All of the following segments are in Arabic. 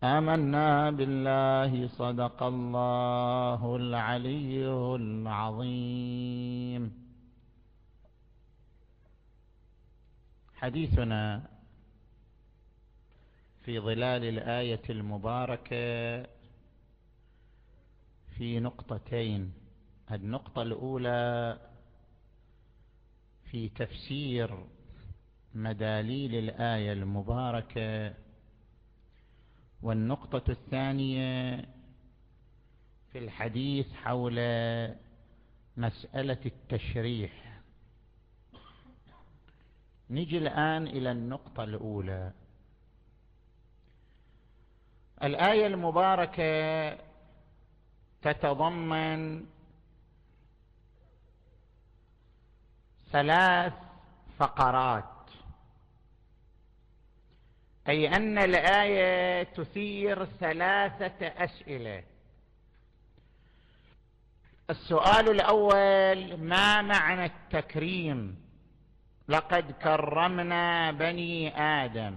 آمنا بالله صدق الله العلي العظيم. حديثنا في ظلال الآية المباركة في نقطتين. النقطة الأولى في تفسير مداليل الآية المباركة، والنقطة الثانية في الحديث حول مسألة التشريح. نجي الآن إلى النقطة الأولى. الآية المباركة تتضمن 3 فقرات، أي أن الآية تثير 3 أسئلة. السؤال الأول: ما معنى التكريم؟ لقد كرمنا بني آدم.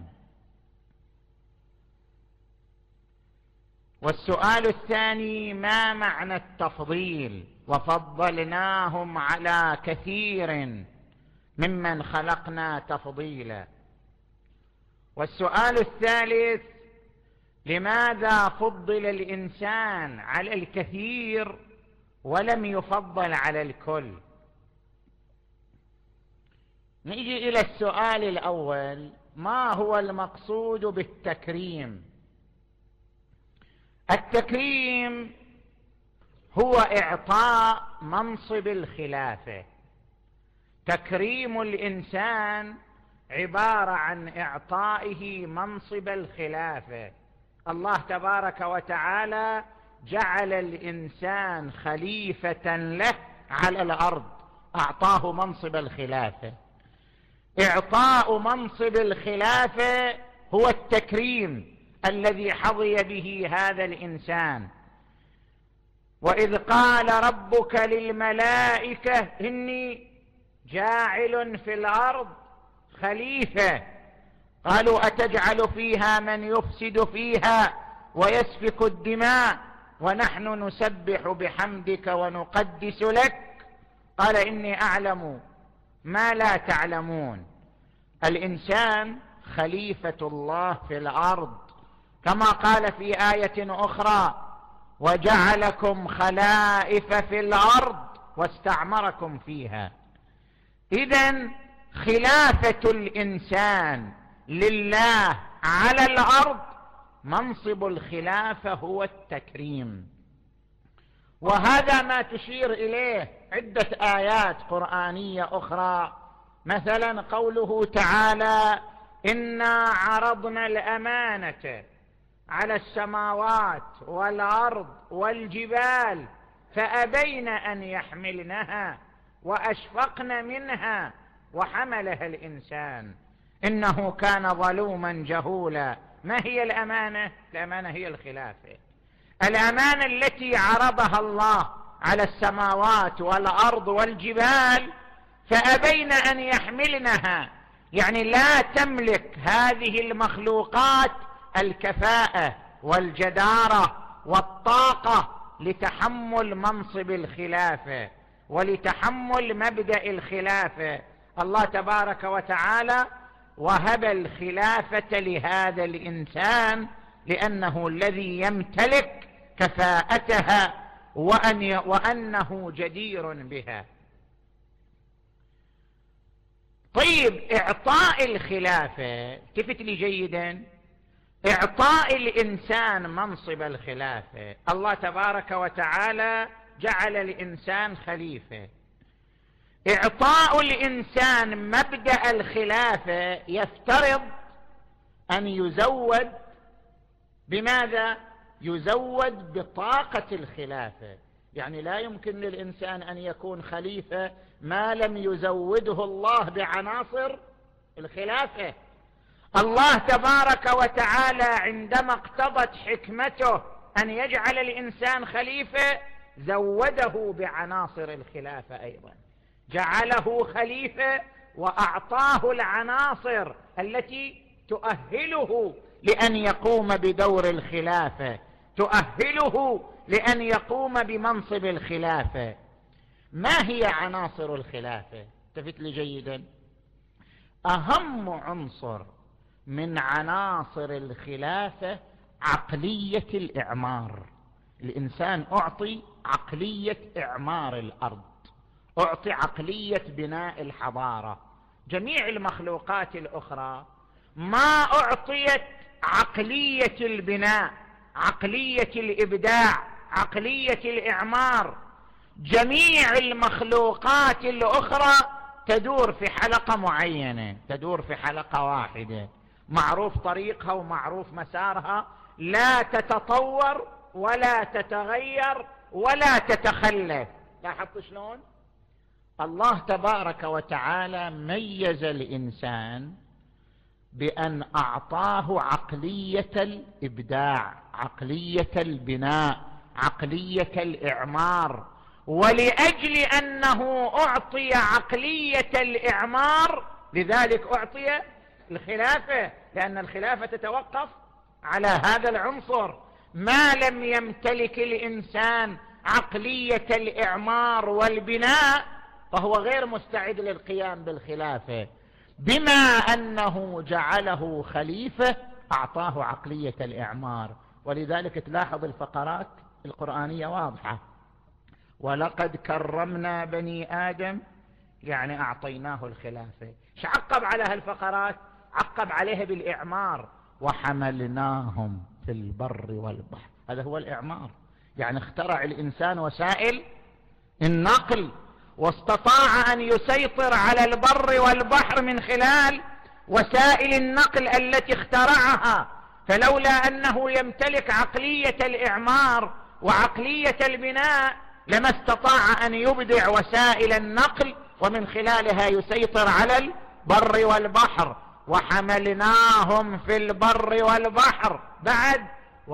والسؤال الثاني: ما معنى التفضيل؟ وفضلناهم على كثير ممن خلقنا تفضيلا. والسؤال الثالث: لماذا فضل الإنسان على الكثير ولم يفضل على الكل؟ نيجي إلى السؤال الأول: ما هو المقصود بالتكريم؟ التكريم هو إعطاء منصب الخلافة. تكريم الإنسان عبارة عن إعطائه منصب الخلافة. الله تبارك وتعالى جعل الإنسان خليفة له على الأرض، أعطاه منصب الخلافة. إعطاء منصب الخلافة هو التكريم الذي حظي به هذا الإنسان. وإذ قال ربك للملائكة إني جاعل في الأرض خليفة، قالوا أتجعل فيها من يفسد فيها ويسفك الدماء ونحن نسبح بحمدك ونقدس لك، قال إني أعلم ما لا تعلمون. الإنسان خليفة الله في الأرض، كما قال في آية أخرى: وجعلكم خلائف في الأرض واستعمركم فيها. إذن خلافة الإنسان لله على الأرض، منصب الخلافة هو التكريم. وهذا ما تشير إليه عدة آيات قرآنية أخرى، مثلا قوله تعالى: إنا عرضنا الأمانة على السماوات والأرض والجبال فأبين أن يحملنها وأشفقن منها وحملها الإنسان إنه كان ظلوما جهولا. ما هي الأمانة؟ الأمانة هي الخلافة. الأمانة التي عرضها الله على السماوات والأرض والجبال فأبين أن يحملنها، يعني لا تملك هذه المخلوقات الكفاءة والجدارة والطاقة لتحمل منصب الخلافة ولتحمل مبدأ الخلافة. الله تبارك وتعالى وهب الخلافة لهذا الإنسان لأنه الذي يمتلك كفاءتها وأنه جدير بها. طيب، إعطاء الخلافة، التفت لي جيدا، إعطاء الإنسان منصب الخلافة، الله تبارك وتعالى جعل الإنسان خليفة. إعطاء الإنسان مبدأ الخلافة يفترض أن يزود بماذا؟ يزود بطاقة الخلافة. يعني لا يمكن للإنسان أن يكون خليفة ما لم يزوده الله بعناصر الخلافة. الله تبارك وتعالى عندما اقتضت حكمته أن يجعل الإنسان خليفة زوده بعناصر الخلافة أيضا، جعله خليفة وأعطاه العناصر التي تؤهله لأن يقوم بدور الخلافة، تؤهله لأن يقوم بمنصب الخلافة. ما هي عناصر الخلافة؟ التفت لي جيدا. أهم عنصر من عناصر الخلافة عقلية الإعمار. الإنسان أعطي عقلية إعمار الأرض، أعطي عقلية بناء الحضارة. جميع المخلوقات الأخرى ما أعطيت عقلية البناء، عقلية الإبداع، عقلية الإعمار. جميع المخلوقات الأخرى تدور في حلقة معينة، تدور في حلقة واحدة، معروف طريقها ومعروف مسارها، لا تتطور ولا تتغير ولا تتخلف. لاحظت شلون؟ الله تبارك وتعالى ميز الإنسان بأن أعطاه عقلية الإبداع، عقلية البناء، عقلية الإعمار. ولأجل أنه أعطي عقلية الإعمار لذلك أعطي الخلافة، لأن الخلافة تتوقف على هذا العنصر. ما لم يمتلك الإنسان عقلية الإعمار والبناء فهو غير مستعد للقيام بالخلافة. بما أنه جعله خليفة أعطاه عقلية الإعمار. ولذلك تلاحظ الفقرات القرآنية واضحة: ولقد كرمنا بني آدم، يعني أعطيناه الخلافة. ايش عقب على هالفقرات؟ عقب عليها بالإعمار: وحملناهم في البر والبحر. هذا هو الإعمار، يعني اخترع الإنسان وسائل النقل واستطاع أن يسيطر على البر والبحر من خلال وسائل النقل التي اخترعها. فلولا أنه يمتلك عقلية الإعمار وعقلية البناء لما استطاع أن يبدع وسائل النقل ومن خلالها يسيطر على البر والبحر. وحملناهم في البر والبحر، بعد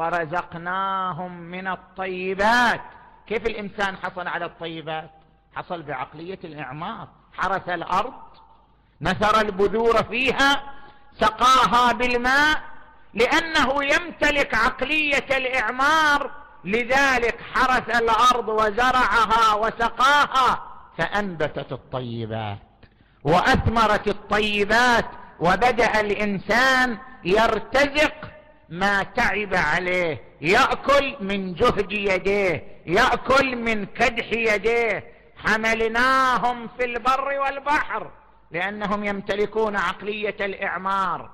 ورزقناهم من الطيبات. كيف الإنسان حصل على الطيبات؟ حصل بعقلية الإعمار. حرث الأرض، نثر البذور فيها، سقاها بالماء، لأنه يمتلك عقلية الإعمار لذلك حرث الأرض وزرعها وسقاها فأنبتت الطيبات وأثمرت الطيبات. وبدأ الإنسان يرتزق ما تعب عليه، يأكل من جهد يديه، يأكل من كدح يديه. حملناهم في البر والبحر لأنهم يمتلكون عقلية الإعمار،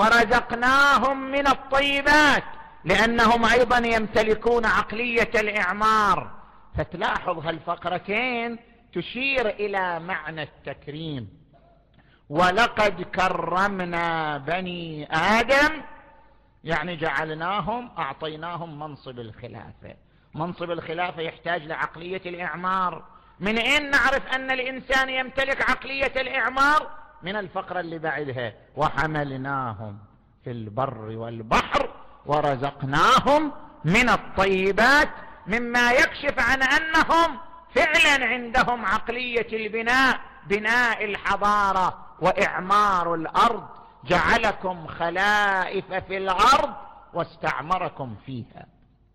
ورزقناهم من الطيبات لأنهم أيضا يمتلكون عقلية الإعمار. فتلاحظ هالفقرتين تشير إلى معنى التكريم. ولقد كرمنا بني آدم، يعني جعلناهم، أعطيناهم منصب الخلافة. منصب الخلافة يحتاج لعقلية الإعمار. من أين نعرف أن الإنسان يمتلك عقلية الإعمار؟ من الفقرة اللي بعدها: وحملناهم في البر والبحر ورزقناهم من الطيبات، مما يكشف عن أنهم فعلا عندهم عقلية البناء، بناء الحضارة وإعمار الأرض. جعلكم خلائف في الأرض واستعمركم فيها.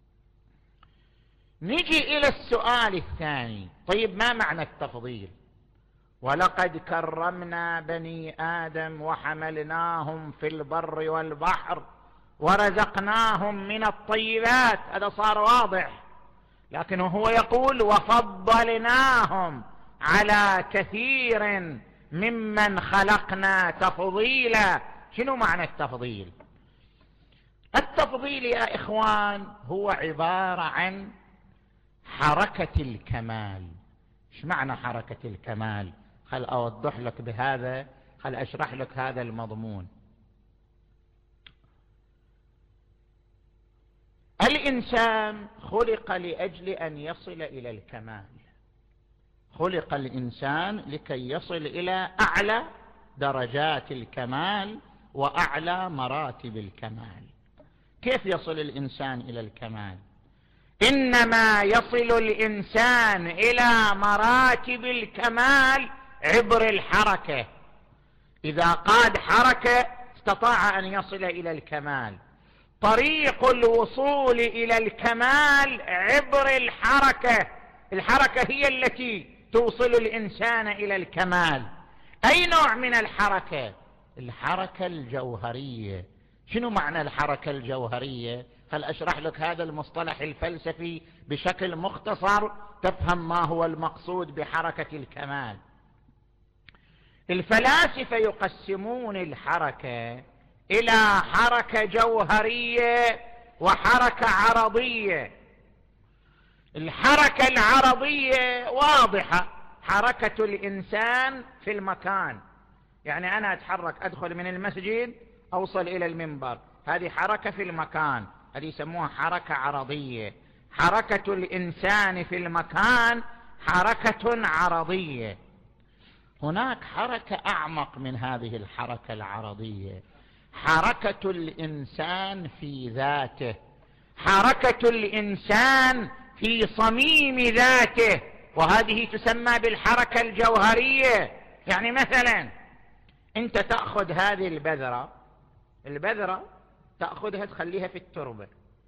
نجي إلى السؤال الثاني: طيب ما معنى التفضيل؟ ولقد كرمنا بني آدم وحملناهم في البر والبحر ورزقناهم من الطيبات، هذا صار واضح. لكن هو يقول: وفضلناهم على كثير ممن خلقنا تفضيلا. شنو معنى التفضيل؟ التفضيل يا إخوان هو عبارة عن حركة الكمال. ايش معنى حركة الكمال؟ خل أوضح لك بهذا، خل أشرح لك هذا المضمون. الإنسان خلق لأجل أن يصل إلى الكمال. خلق الإنسان لكي يصل إلى أعلى درجات الكمال وأعلى مراتب الكمال. كيف يصل الإنسان إلى الكمال؟ إنما يصل الإنسان إلى مراتب الكمال عبر الحركة. إذا قاد حركة استطاع أن يصل إلى الكمال. طريق الوصول إلى الكمال عبر الحركة. الحركة هي التي توصل الإنسان إلى الكمال. أي نوع من الحركة؟ الحركة الجوهرية. شنو معنى الحركة الجوهرية؟ هل أشرح لك هذا المصطلح الفلسفي بشكل مختصر تفهم ما هو المقصود بحركة الكمال. الفلاسفة يقسمون الحركة إلى حركة جوهرية وحركة عرضية. الحركة العرضية واضحة، حركة الإنسان في المكان، يعني أنا أتحرك، أدخل من المسجد أوصل إلى المنبر، هذه حركة في المكان، هذه يسموها حركة عرضية. حركة الإنسان في المكان حركة عرضية. هناك حركة أعمق من هذه الحركة العرضية، حركة الإنسان في ذاته، حركة الإنسان في صميم ذاته، وهذه تسمى بالحركة الجوهرية. يعني مثلا أنت تأخذ هذه البذرة تأخذها تخليها في التربة،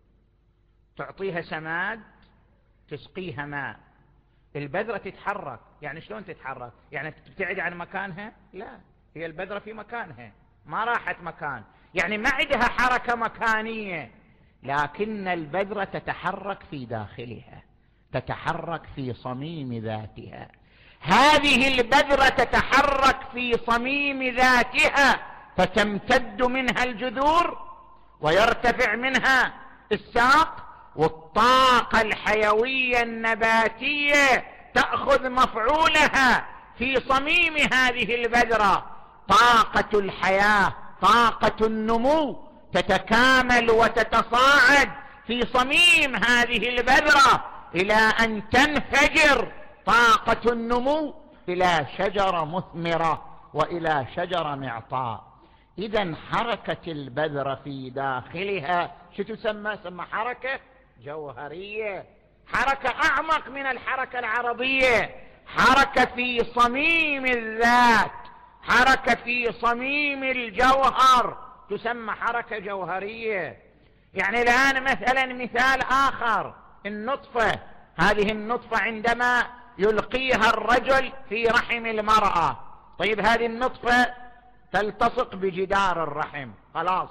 تعطيها سماد، تسقيها ماء، البذرة تتحرك. يعني شلون تتحرك؟ يعني تبتعد عن مكانها؟ لا، هي البذرة في مكانها، ما راحت مكان، يعني ما عندها حركة مكانية، لكن البذرة تتحرك في داخلها، تتحرك في صميم ذاتها. هذه البذرة تتحرك في صميم ذاتها، فتمتد منها الجذور ويرتفع منها الساق، والطاقة الحيوية النباتية تأخذ مفعولها في صميم هذه البذرة. طاقة الحياة، طاقة النمو تتكامل وتتصاعد في صميم هذه البذرة إلى أن تنفجر طاقة النمو إلى شجرة مثمرة وإلى شجرة معطاء. إذن حركة البذرة في داخلها شو تسمى؟ سمى حركة جوهرية، حركة أعمق من الحركة العرضية، حركة في صميم الذات، حركة في صميم الجوهر، تسمى حركة جوهرية. يعني الآن مثلا مثال آخر، النطفة، هذه النطفة عندما يلقيها الرجل في رحم المرأة، طيب هذه النطفة تلتصق بجدار الرحم، خلاص،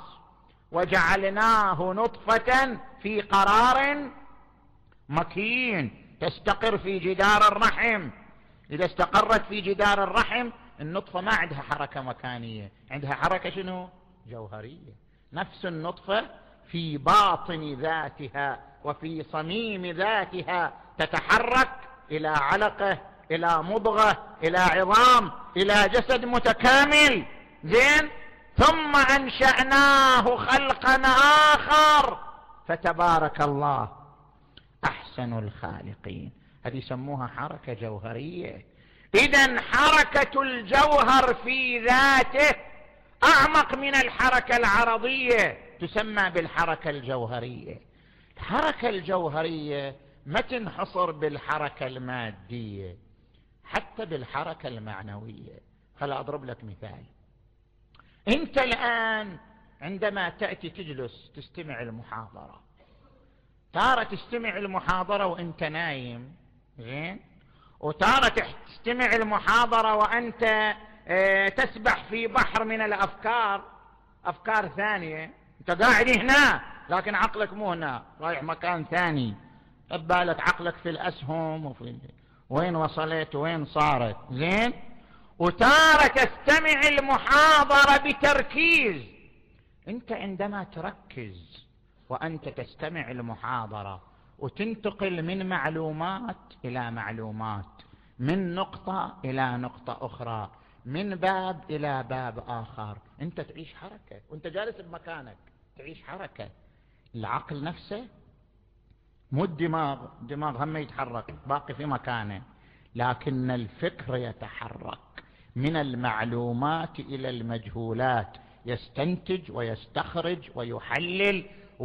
وجعلناه نطفة في قرار مكين تستقر في جدار الرحم. إذا استقرت في جدار الرحم النطفة ما عندها حركة مكانية، عندها حركة شنو؟ جوهرية. نفس النطفة في باطن ذاتها وفي صميم ذاتها تتحرك إلى علقة، إلى مضغة، إلى عظام، إلى جسد متكامل. زين، ثم أنشأناه خلقا آخر فتبارك الله أحسن الخالقين. هذه يسموها حركة جوهرية. إذن حركة الجوهر في ذاته أعمق من الحركة العرضية، تسمى بالحركة الجوهرية. الحركة الجوهرية ما تنحصر بالحركة المادية، حتى بالحركة المعنوية. خل أضرب لك مثال. أنت الآن عندما تأتي تجلس تستمع المحاضرة، تارة تستمع المحاضرة وأنت نايم، زين، وتارة تستمع المحاضرة وأنت تسبح في بحر من الأفكار، أفكار ثانية، أنت قاعد هنا لكن عقلك مو هنا، رايح مكان ثاني، بالك عقلك في الأسهم وفي وين وصلت وين صارت، زين. وتارة تستمع المحاضرة بتركيز. أنت عندما تركز وأنت تستمع المحاضرة وتنتقل من معلومات إلى معلومات، من نقطة إلى نقطة أخرى، من باب إلى باب آخر، أنت تعيش حركة وأنت جالس بمكانك، تعيش حركة. العقل نفسه مو الدماغ هم يتحرك باقي في مكانه، لكن الفكر يتحرك من المعلومات إلى المجهولات، يستنتج ويستخرج ويحلل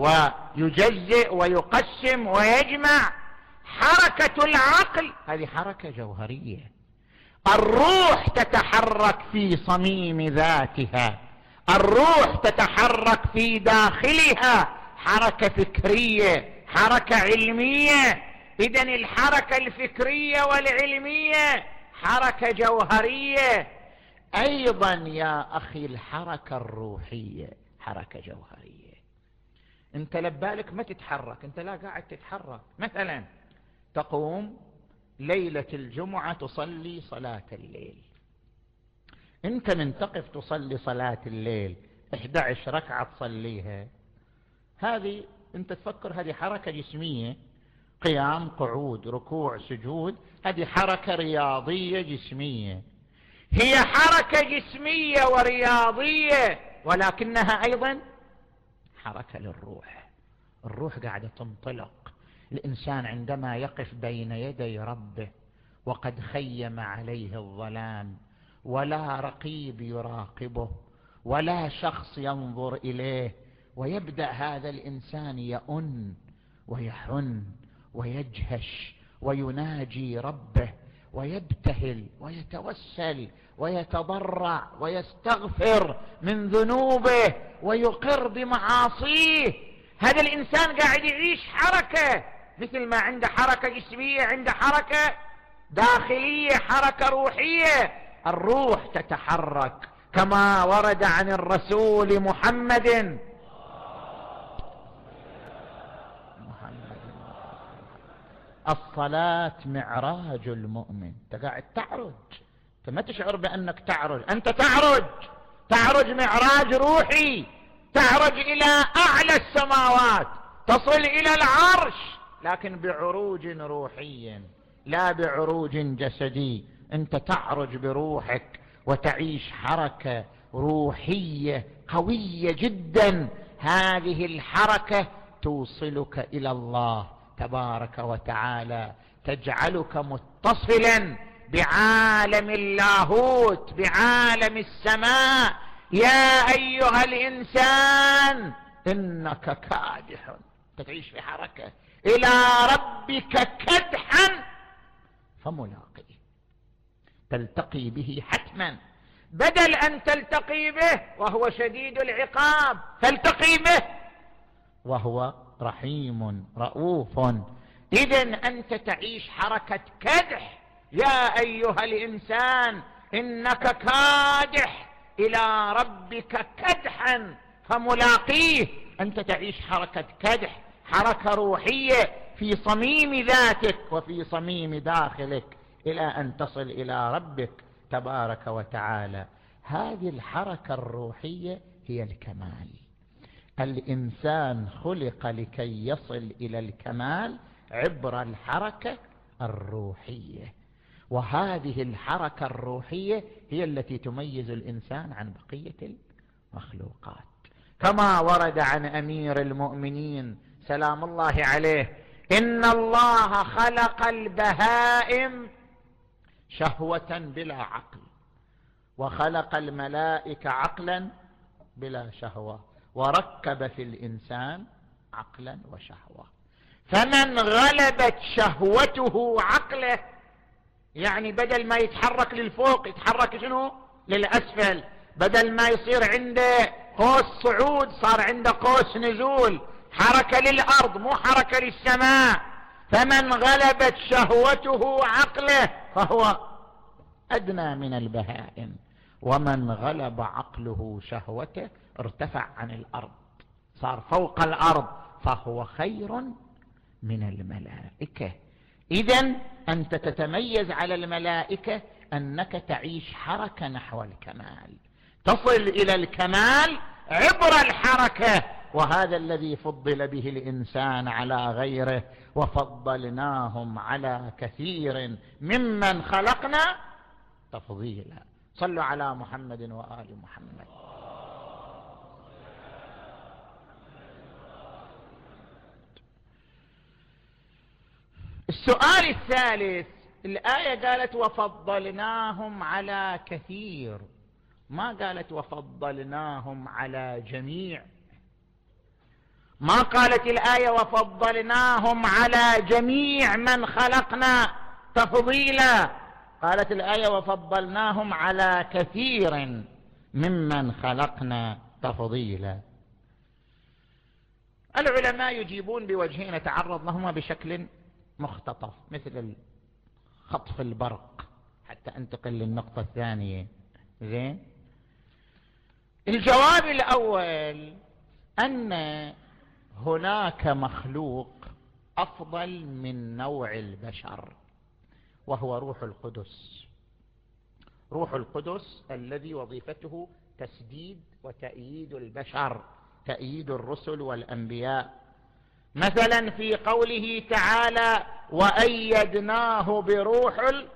ويجزئ ويقسم ويجمع. حركة العقل هذه حركة جوهرية. الروح تتحرك في صميم ذاتها، الروح تتحرك في داخلها حركة فكرية، حركة علمية. إذن الحركة الفكرية والعلمية حركة جوهرية. أيضا يا أخي الحركة الروحية حركة جوهرية. أنت لبالك ما تتحرك، أنت لا قاعد تتحرك. مثلا تقوم ليلة الجمعة تصلي صلاة الليل، أنت من تقف تصلي صلاة الليل 11 ركعة تصليها، هذه أنت تفكر هذه حركة جسمية، قيام قعود ركوع سجود، هذه حركة رياضية جسمية. هي حركة جسمية ورياضية، ولكنها أيضا حركة للروح. الروح قاعدة تنطلق. الإنسان عندما يقف بين يدي ربه وقد خيم عليه الظلام، ولا رقيب يراقبه ولا شخص ينظر إليه، ويبدأ هذا الإنسان يئن ويحن ويجهش ويناجي ربه ويبتهل ويتوسل ويتضرع ويستغفر من ذنوبه ويقر بمعاصيه. هذا الإنسان قاعد يعيش حركة، مثل ما عنده حركة جسمية عنده حركة داخلية، حركة روحية. الروح تتحرك كما ورد عن الرسول محمد الصلاة معراج المؤمن. انت قاعد تعرج، انت ما تشعر بأنك تعرج، انت تعرج معراج روحي، تعرج إلى أعلى السماوات، تصل إلى العرش، لكن بعروج روحي لا بعروج جسدي. انت تعرج بروحك وتعيش حركة روحية قوية جدا. هذه الحركة توصلك إلى الله تبارك وتعالى، تجعلك متصلا بعالم اللاهوت، بعالم السماء. يا أيها الإنسان إنك كادح، تعيش في حركة إلى ربك كدحا فملاقيه، تلتقي به حتما، بدل أن تلتقي به وهو شديد العقاب، تلتقي به وهو رحيم رؤوف. إذن أنت تعيش حركة كدح. يا أيها الإنسان إنك كادح إلى ربك كدحا فملاقيه. أنت تعيش حركة كدح، حركة روحية في صميم ذاتك وفي صميم داخلك إلى أن تصل إلى ربك تبارك وتعالى. هذه الحركة الروحية هي الكمال. الإنسان خلق لكي يصل إلى الكمال عبر الحركة الروحية، وهذه الحركة الروحية هي التي تميز الإنسان عن بقية المخلوقات، كما ورد عن أمير المؤمنين سلام الله عليه: إن الله خلق البهائم شهوة بلا عقل، وخلق الملائكة عقلا بلا شهوة، وركب في الإنسان عقلا وشهوة. فمن غلبت شهوته عقله، يعني بدل ما يتحرك للفوق يتحرك شنو؟ للأسفل. بدل ما يصير عنده قوس صعود صار عنده قوس نزول، حركة للأرض مو حركة للسماء. فمن غلبت شهوته عقله فهو أدنى من البهائم، ومن غلب عقله شهوته ارتفع عن الأرض، صار فوق الأرض، فهو خير من الملائكة. إذن أنت تتميز على الملائكة أنك تعيش حركة نحو الكمال، تصل إلى الكمال عبر الحركة. وهذا الذي فضل به الإنسان على غيره: وفضلناهم على كثير ممن خلقنا تفضيلا. صلوا على محمد وآل محمد. السؤال الثالث، الآية قالت وفضلناهم على كثير، ما قالت وفضلناهم على جميع. ما قالت الآية وفضلناهم على جميع من خلقنا تفضيلا، قالت الآية وفضلناهم على كثير ممن خلقنا تفضيلا. العلماء يجيبون بوجهين نتعرض لهما بشكل مختطف، مثل خطف البرق، حتى انتقل للنقطة الثانية. زين، الجواب الأول أن هناك مخلوق أفضل من نوع البشر، وهو روح القدس. روح القدس الذي وظيفته تسديد وتأييد البشر، تأييد الرسل والأنبياء. مثلا في قوله تعالى: وأيدناه بروح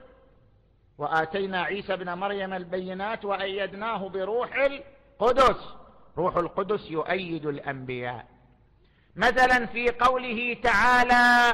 وآتينا عيسى ابن مريم البينات وأيدناه بروح القدس. روح القدس يؤيد الأنبياء. مثلا في قوله تعالى: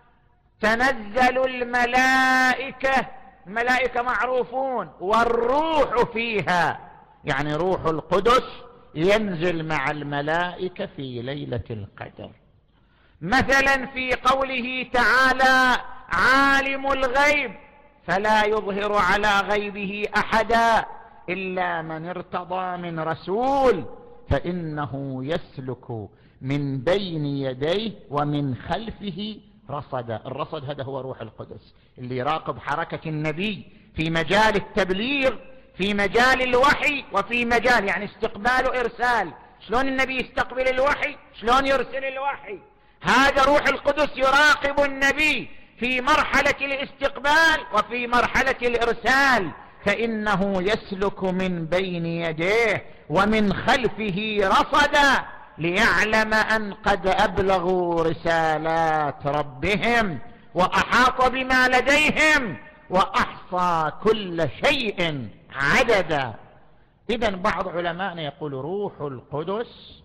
تنزل الملائكة، الملائكة معروفون، والروح فيها، يعني روح القدس ينزل مع الملائكة في ليلة القدر. مثلا في قوله تعالى: عالم الغيب فلا يظهر على غيبه أحدا إلا من ارتضى من رسول فإنه يسلك من بين يديه ومن خلفه رصدا. الرصد هذا هو روح القدس اللي يراقب حركة النبي في مجال التبليغ، في مجال الوحي، وفي مجال يعني استقبال وإرسال. شلون النبي يستقبل الوحي، شلون يرسل الوحي. هذا روح القدس يراقب النبي في مرحلة الاستقبال وفي مرحلة الإرسال، فإنه يسلك من بين يديه ومن خلفه رصدا ليعلم أن قد أبلغوا رسالات ربهم وأحاط بما لديهم وأحصى كل شيء عددا. إذن بعض علمائنا يقول روح القدس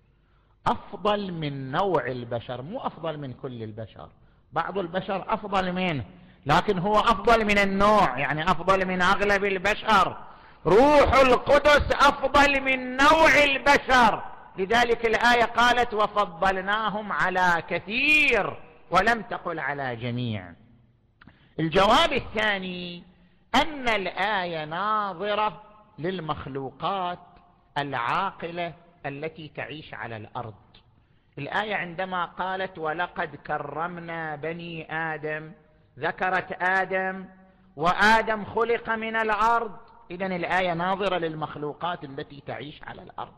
أفضل من نوع البشر، مو أفضل من كل البشر، بعض البشر أفضل منه، لكن هو أفضل من النوع، يعني أفضل من أغلب البشر. روح القدس أفضل من نوع البشر، لذلك الآية قالت: وفضلناهم على كثير، ولم تقل على جميع. الجواب الثاني أن الآية ناظرة للمخلوقات العاقلة التي تعيش على الأرض. الآية عندما قالت: ولقد كرمنا بني آدم، ذكرت آدم، وآدم خلق من الأرض. إذن الآية ناظرة للمخلوقات التي تعيش على الأرض.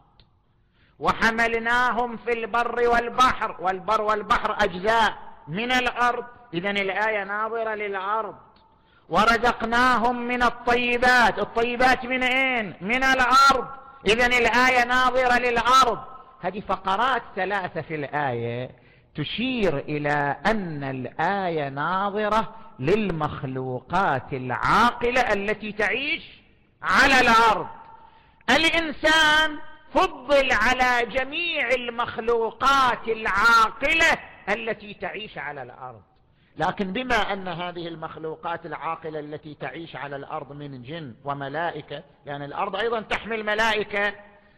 وحملناهم في البر والبحر، والبر والبحر أجزاء من الأرض، إذن الآية ناظرة للأرض. ورزقناهم من الطيبات، الطيبات من أين؟ من الأرض، إذن الآية ناظرة للأرض. هذه فقرات ثلاثة في الآية تشير إلى أن الآية ناظرة للمخلوقات العاقلة التي تعيش على الأرض. الإنسان فضل على جميع المخلوقات العاقلة التي تعيش على الأرض، لكن بما أن هذه المخلوقات العاقلة التي تعيش على الأرض من جن وملائكة، يعني الأرض أيضا تحمل ملائكة،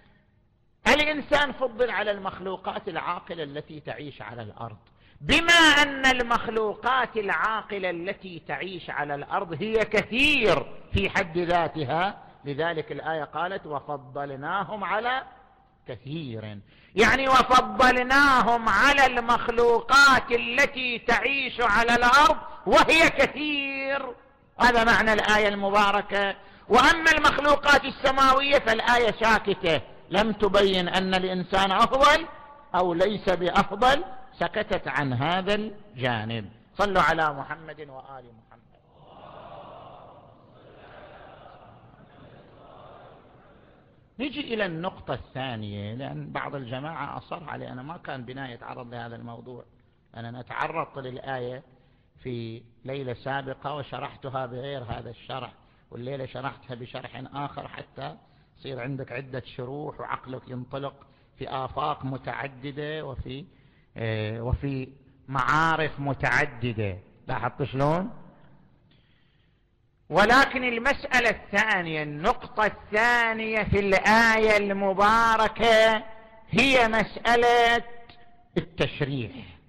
الإنسان فضل على المخلوقات العاقلة التي تعيش على الأرض. بما أن المخلوقات العاقلة التي تعيش على الأرض هي كثير في حد ذاتها، لذلك الآية قالت: وفضلناهم على كثير، يعني وفضلناهم على المخلوقات التي تعيش على الأرض وهي كثير. هذا معنى الآية المباركة. وأما المخلوقات السماوية فالآية ساكتة، لم تبين أن الإنسان أفضل أو ليس بأفضل، سكتت عن هذا الجانب. صلوا على محمد وآل محمد. نجي إلى النقطة الثانية، لأن بعض الجماعة أصر علي، أنا ما كان بناء يتعرض لهذا الموضوع، أنا تعرضت للآية في ليلة سابقة وشرحتها بغير هذا الشرح، والليلة شرحتها بشرح آخر حتى يصير عندك عدة شروح وعقلك ينطلق في آفاق متعددة وفي معارف متعددة. لاحظت شلون؟ ولكن المسألة الثانية، النقطة الثانية في الآية المباركة هي مسألة التشريح.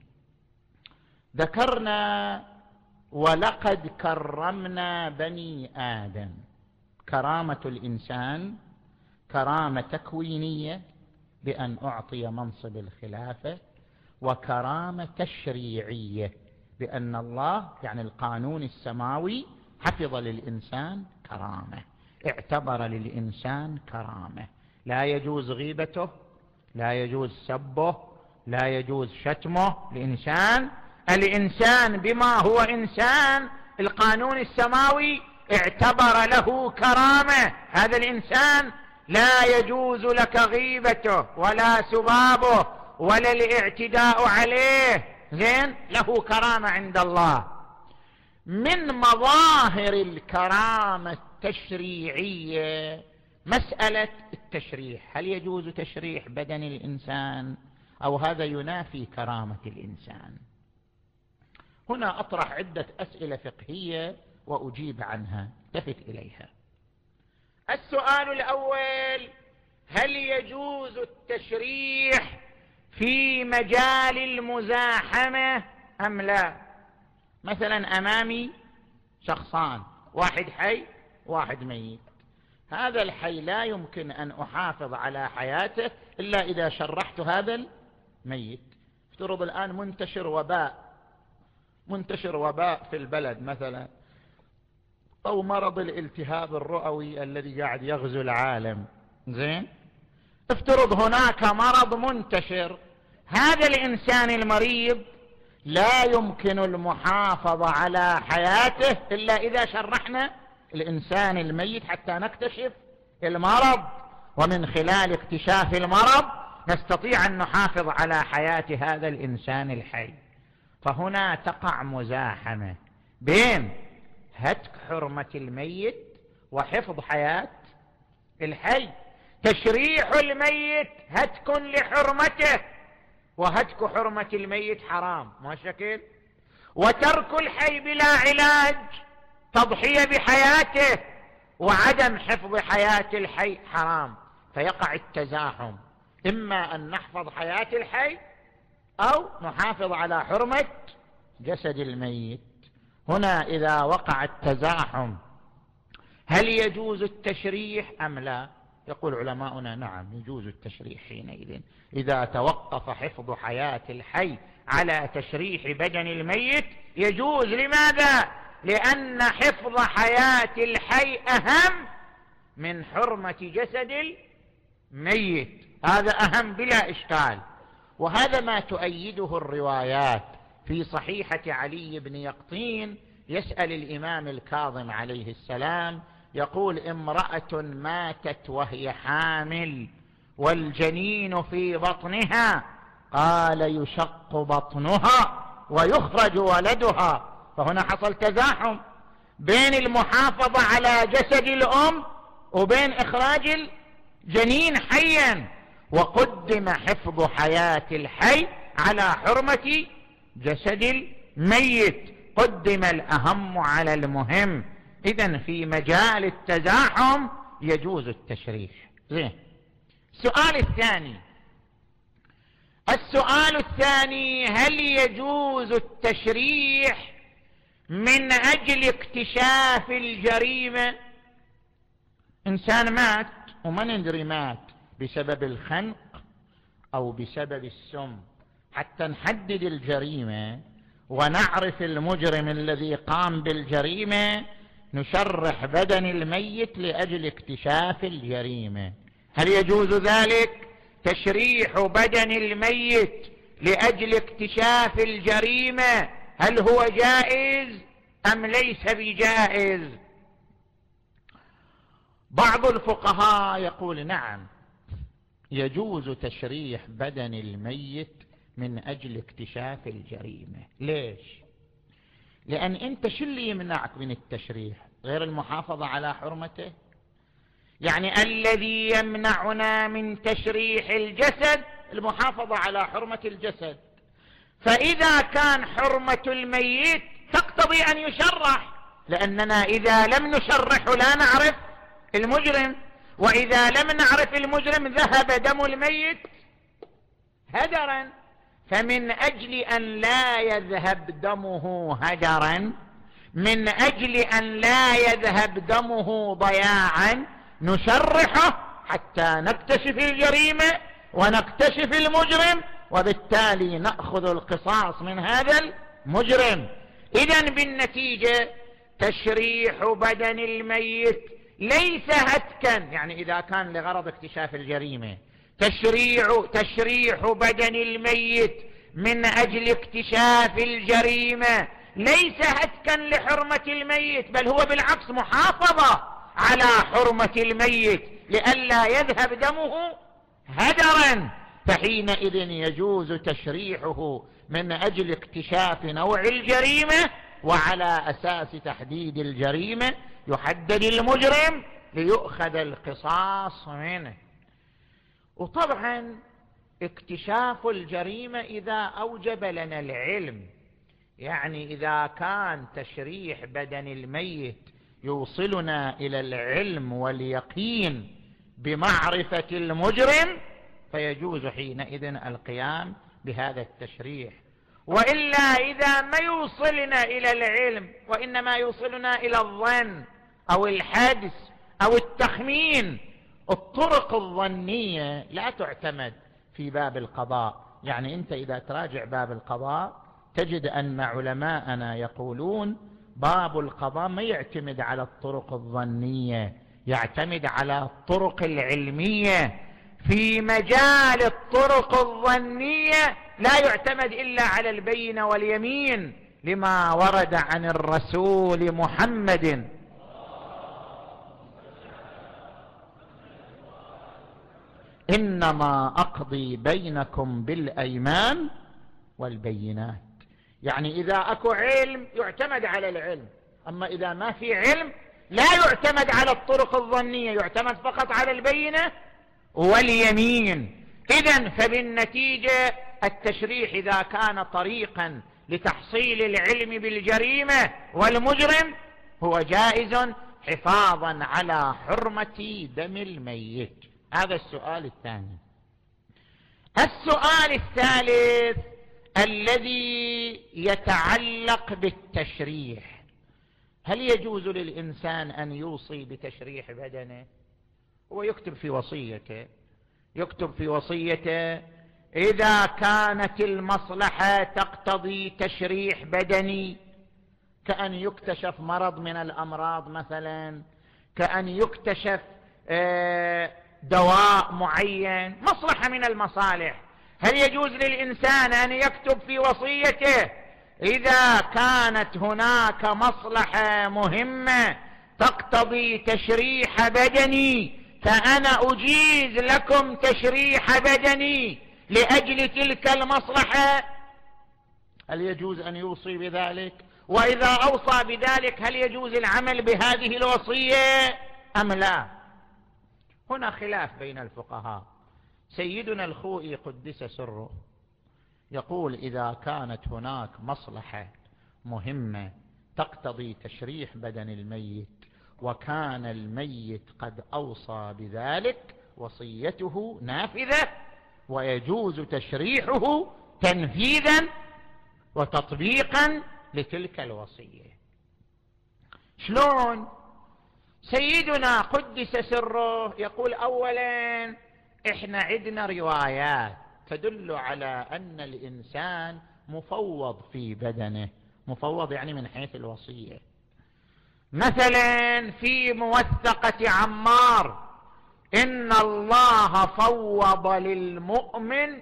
ذكرنا: ولقد كرمنا بني آدم. كرامة الإنسان كرامة تكوينية بأن أعطي منصب الخلافة وكرامة تشريعية، بأن الله يعني القانون السماوي حفظ للإنسان كرامة، اعتبر للإنسان كرامة، لا يجوز غيبته، لا يجوز سبه، لا يجوز شتمه. الإنسان بما هو إنسان القانون السماوي اعتبر له كرامة، هذا الإنسان لا يجوز لك غيبته ولا سبابه ولا الاعتداء عليه، زين، له كرامة عند الله. من مظاهر الكرامة التشريعية مسألة التشريح، هل يجوز تشريح بدن الإنسان أو هذا ينافي كرامة الإنسان؟ هنا أطرح عدة أسئلة فقهية وأجيب عنها، التفت إليها. السؤال الأول: هل يجوز التشريح في مجال المزاحمة أم لا؟ مثلا أمامي شخصان، واحد حي واحد ميت، هذا الحي لا يمكن أن أحافظ على حياته إلا إذا شرحت هذا الميت. افترض الآن منتشر وباء في البلد مثلا، أو مرض الالتهاب الرئوي الذي قاعد يغزو العالم، زين، افترض هناك مرض منتشر، هذا الإنسان المريض لا يمكن المحافظة على حياته إلا إذا شرحنا الإنسان الميت حتى نكتشف المرض، ومن خلال اكتشاف المرض نستطيع أن نحافظ على حياة هذا الإنسان الحي. فهنا تقع مزاحمة بين هتك حرمة الميت وحفظ حياة الحي. تشريح الميت هتك لحرمته، وهتك حرمة الميت حرام ما شكل، وترك الحي بلا علاج تضحية بحياته، وعدم حفظ حياة الحي حرام. فيقع التزاحم، إما أن نحفظ حياة الحي أو نحافظ على حرمة جسد الميت. هنا إذا وقع التزاحم هل يجوز التشريح أم لا؟ يقول علماؤنا نعم يجوز التشريح حينئذ، إذا توقف حفظ حياة الحي على تشريح بدن الميت يجوز. لماذا؟ لأن حفظ حياة الحي أهم من حرمة جسد الميت، هذا أهم بلا إشكال. وهذا ما تؤيده الروايات في صحيحة علي بن يقطين، يسأل الإمام الكاظم عليه السلام، يقول: امرأة ماتت وهي حامل والجنين في بطنها، قال: يشق بطنها ويخرج ولدها. فهنا حصل تزاحم بين المحافظة على جسد الأم وبين إخراج الجنين حيا، وقدم حفظ حياة الحي على حرمة جسد الميت، قدم الأهم على المهم. إذن في مجال التزاحم يجوز التشريح. زين. السؤال الثاني: هل يجوز التشريح من أجل اكتشاف الجريمة؟ إنسان مات وما ندري مات بسبب الخنق أو بسبب السم، حتى نحدد الجريمة ونعرف المجرم الذي قام بالجريمة نشرح بدن الميت لأجل اكتشاف الجريمة. هل يجوز ذلك؟ تشريح بدن الميت لأجل اكتشاف الجريمة هل هو جائز أم ليس بجائز؟ بعض الفقهاء يقول نعم يجوز تشريح بدن الميت من أجل اكتشاف الجريمة. ليش؟ لأن أنت شو اللي يمنعك من التشريح غير المحافظة على حرمته؟ يعني الذي يمنعنا من تشريح الجسد المحافظة على حرمة الجسد، فإذا كان حرمة الميت تقتضي أن يشرح، لأننا إذا لم نشرح لا نعرف المجرم، وإذا لم نعرف المجرم ذهب دم الميت هدرا. فمن أجل أن لا يذهب دمه هدرا، من أجل أن لا يذهب دمه ضياعا، نشرحه حتى نكتشف الجريمة ونكتشف المجرم وبالتالي نأخذ القصاص من هذا المجرم. إذن بالنتيجة تشريح بدن الميت ليس هتكا، يعني إذا كان لغرض اكتشاف الجريمة، تشريح بدن الميت من أجل اكتشاف الجريمة ليس هتكا لحرمة الميت، بل هو بالعكس محافظة على حرمة الميت لئلا يذهب دمه هدرا، فحينئذ يجوز تشريحه من أجل اكتشاف نوع الجريمة، وعلى أساس تحديد الجريمة يحدد المجرم ليؤخذ القصاص منه. وطبعا اكتشاف الجريمة إذا أوجب لنا العلم، يعني إذا كان تشريح بدن الميت يوصلنا إلى العلم واليقين بمعرفة المجرم فيجوز حينئذ القيام بهذا التشريح. وإلا إذا ما يوصلنا إلى العلم وإنما يوصلنا إلى الظن أو الحدس أو التخمين، الطرق الظنية لا تعتمد في باب القضاء. يعني أنت إذا تراجع باب القضاء تجد أن علماءنا يقولون باب القضاء ما يعتمد على الطرق الظنية، يعتمد على الطرق العلمية. في مجال الطرق الظنية لا يعتمد إلا على البينة واليمين، لما ورد عن الرسول محمد إنما أقضي بينكم بالأيمان والبينات. يعني إذا أكو علم يعتمد على العلم، أما إذا ما في علم لا يعتمد على الطرق الظنية، يعتمد فقط على البينة واليمين. إذن فبالنتيجة التشريح إذا كان طريقا لتحصيل العلم بالجريمة والمجرم هو جائز حفاظا على حرمة دم الميت. هذا السؤال الثاني. السؤال الثالث الذي يتعلق بالتشريح: هل يجوز للإنسان أن يوصي بتشريح بدنه؟ هو يكتب في وصيته إذا كانت المصلحة تقتضي تشريح بدني، كأن يكتشف مرض من الأمراض مثلا، كأن يكتشف دواء معين، مصلحة من المصالح، هل يجوز للإنسان أن يكتب في وصيته إذا كانت هناك مصلحة مهمة تقتضي تشريح بدني فأنا أجيز لكم تشريح بدني لأجل تلك المصلحة؟ هل يجوز أن يوصي بذلك؟ وإذا أوصى بذلك هل يجوز العمل بهذه الوصية أم لا؟ هنا خلاف بين الفقهاء. سيدنا الخوئي قدس سره يقول إذا كانت هناك مصلحة مهمة تقتضي تشريح بدن الميت وكان الميت قد أوصى بذلك وصيته نافذة ويجوز تشريحه تنفيذا وتطبيقا لتلك الوصية. شلون؟ سيدنا قدس سره يقول أولا إحنا عندنا روايات تدل على أن الإنسان مفوض في بدنه، مفوض يعني من حيث الوصية. مثلا في موثقة عمار إن الله فوض للمؤمن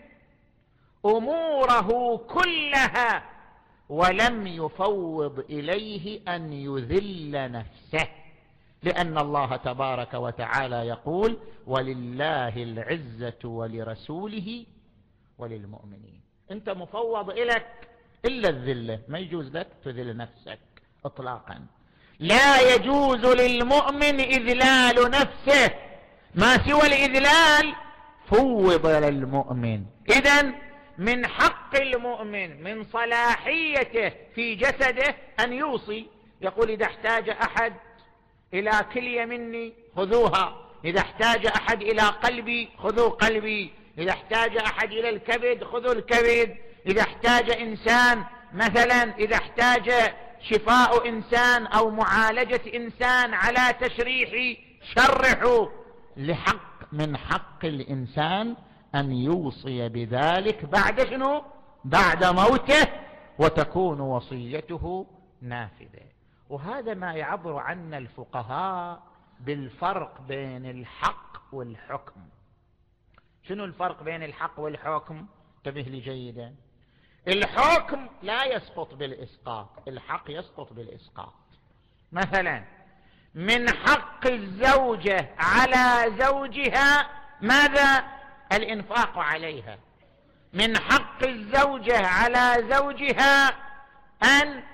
أموره كلها ولم يفوض إليه أن يذل نفسه، لأن الله تبارك وتعالى يقول ولله العزة ولرسوله وللمؤمنين. أنت مفوض إليك إلا الذلة، ما يجوز لك تذل نفسك إطلاقا. لا يجوز للمؤمن إذلال نفسه، ما سوى الإذلال فوض للمؤمن. إذن من حق المؤمن من صلاحيته في جسده أن يوصي، يقول إذا احتاج أحد إلى كلية مني خذوها، إذا احتاج أحد إلى قلبي خذوا قلبي، إذا احتاج أحد إلى الكبد خذوا الكبد، إذا احتاج إنسان مثلا، إذا احتاج شفاء إنسان أو معالجة إنسان على تشريح شرحوا. من حق الإنسان أن يوصي بذلك بعد شنو؟ بعد موته، وتكون وصيته نافذة. وهذا ما يعبر عنا الفقهاء بالفرق بين الحق والحكم. شنو الفرق بين الحق والحكم؟ انتبه لي جيدا. الحكم لا يسقط بالإسقاط، الحق يسقط بالإسقاط. مثلا من حق الزوجة على زوجها ماذا؟ الإنفاق عليها. من حق الزوجة على زوجها أن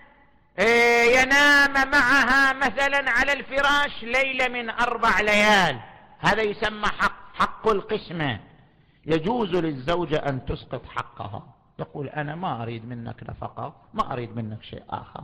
ينام معها مثلا على الفراش ليلة من 4 ليال، هذا يسمى حق القسمة. يجوز للزوجة أن تسقط حقها، يقول أنا ما أريد منك نفقة، ما أريد منك شيء آخر.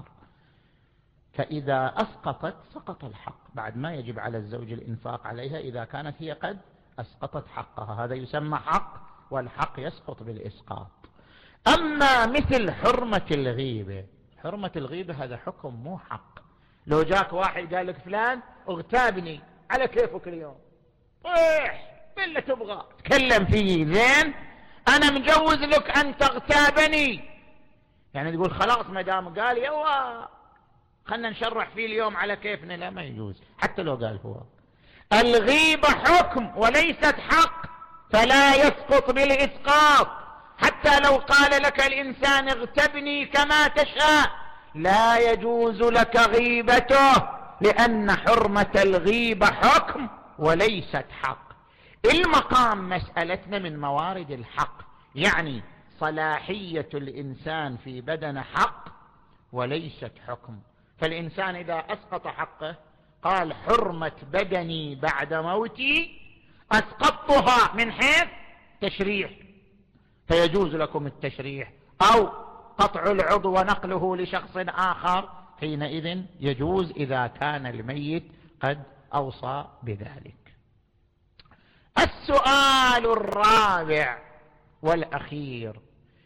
فإذا أسقطت سقط الحق، بعد ما يجب على الزوج الإنفاق عليها إذا كانت هي قد أسقطت حقها، هذا يسمى حق، والحق يسقط بالإسقاط. أما مثل حرمة الغيبة، حرمة الغيبة هذا حكم مو حق. لو جاك واحد قال لك فلان اغتابني، على كيفك اليوم، طيح بالله تبغى تكلم فيه، زين أنا مجوز لك أن تغتابني، يعني تقول خلاص ما دام قال يوا خلنا نشرح فيه اليوم على كيفنا، لا ما يجوز حتى لو قال هو. الغيبة حكم وليست حق، فلا يسقط بالإسقاط. حتى لو قال لك الإنسان اغتبني كما تشاء، لا يجوز لك غيبته، لأن حرمة الغيبة حكم وليست حق. المقام مسألتنا من موارد الحق، يعني صلاحية الإنسان في بدن حق وليست حكم. فالإنسان إذا أسقط حقه قال حرمة بدني بعد موتي أسقطتها من حيث تشريح، فيجوز لكم التشريح، أو قطع العضو ونقله لشخص آخر، حينئذ يجوز إذا كان الميت قد أوصى بذلك. السؤال الرابع والأخير،